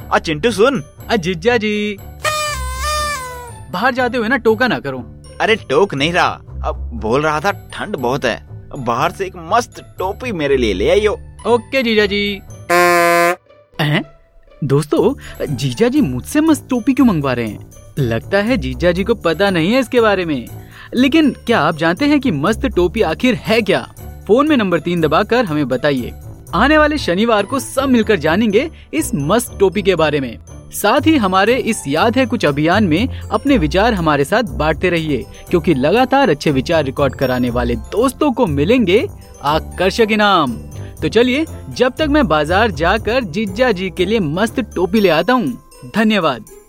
चिंटू सुन। जीजा जी, बाहर जाते हुए ना टोका ना करो। अरे टोक नहीं रहा, अब बोल रहा था ठंड बहुत है, बाहर से एक मस्त टोपी मेरे लिए ले आइयो। ओके जीजा जी। दोस्तों, जीजा जी मुझसे मस्त टोपी क्यों मंगवा रहे हैं? लगता है जीजा जी को पता नहीं है इसके बारे में। लेकिन क्या आप जानते हैं कि मस्त टोपी आखिर है क्या? फोन में नंबर 3 दबाकर हमें बताइए। आने वाले शनिवार को सब मिलकर जानेंगे इस मस्त टोपी के बारे में। साथ ही हमारे इस याद है कुछ अभियान में अपने विचार हमारे साथ बांटते रहिए, क्योंकि लगातार अच्छे विचार रिकॉर्ड कराने वाले दोस्तों को मिलेंगे आकर्षक इनाम। तो चलिए, जब तक मैं बाजार जाकर जीजा जी के लिए मस्त टोपी ले आता हूँ। धन्यवाद।